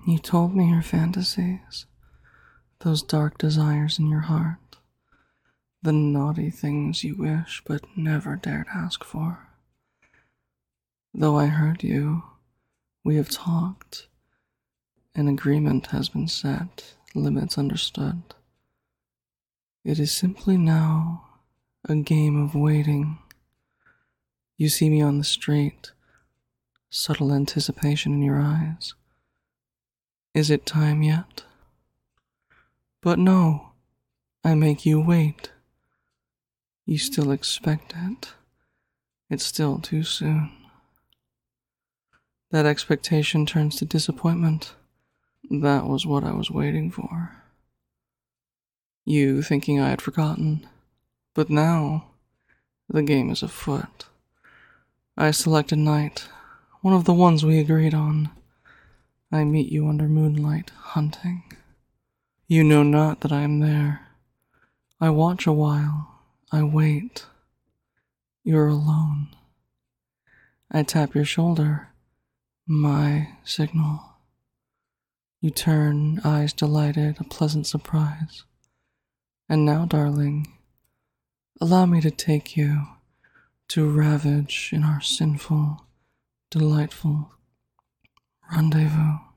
You told me your fantasies, those dark desires in your heart, the naughty things you wish but never dared ask for. Though I heard you, we have talked. An agreement has been set, limits understood. It is simply now a game of waiting. You see me on the street, subtle anticipation in your eyes. Is it time yet? But no, I make you wait. You still expect it. It's still too soon. That expectation turns to disappointment. That was what I was waiting for. You thinking I had forgotten. But now, the game is afoot. I select a night, one of the ones we agreed on. I meet you under moonlight, hunting. You know not that I am there. I watch a while. I wait. You're alone. I tap your shoulder. My signal. You turn, eyes delighted, a pleasant surprise. And now, darling, allow me to take you to ravage in our sinful, delightful rendezvous.